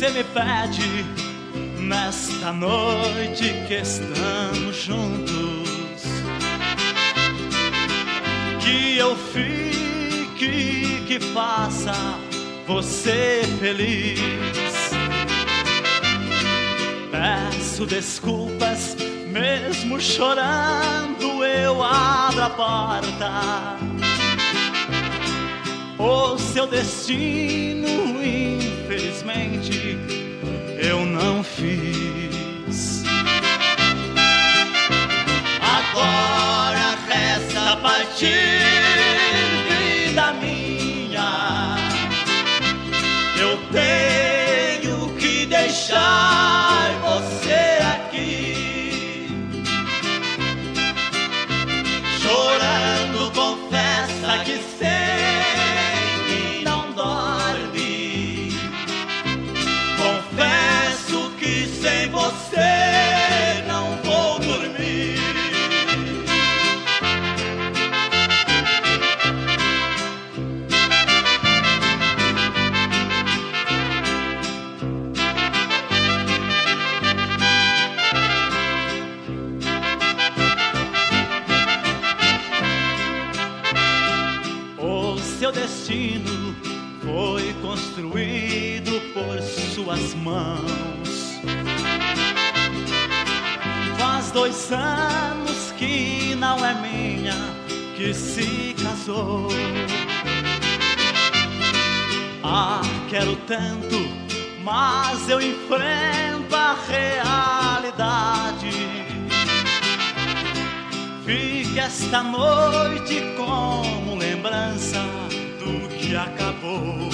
você me pede nesta noite que estamos juntos, que eu fique, que faça você feliz. Peço desculpas, mesmo chorando eu abro a porta. O seu destino, infelizmente, eu não fiz. Agora resta partir, vida minha. Eu tenho que deixar você aqui. Chorando, confessa que sei, não dorme. Confesso que sem você não vou dormir. O seu destino foi construído por suas mãos. Faz 2 anos que não é minha, que se casou. Ah, quero tanto, mas eu enfrento a realidade. Fique esta noite como lembrança do que acabou.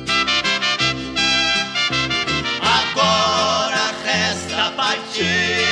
Agora resta partir.